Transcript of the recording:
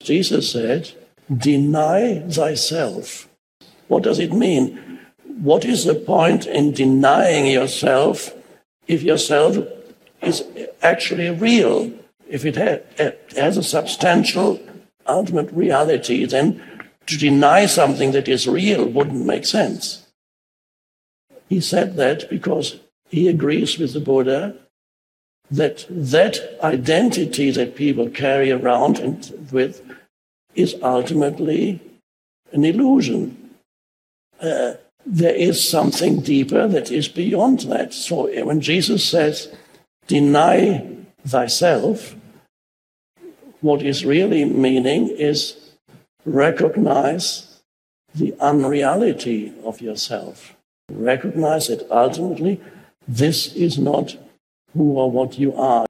Jesus said, deny thyself. What does it mean? What is the point in denying yourself if yourself is actually real? If it has a substantial, ultimate reality, then to deny something that is real wouldn't make sense. He said that because he agrees with the Buddha that identity that people carry around with is ultimately an illusion. There is something deeper that is beyond that. So when Jesus says, deny thyself, what is really meaning is recognize the unreality of yourself. Recognize that ultimately this is not who or what you are.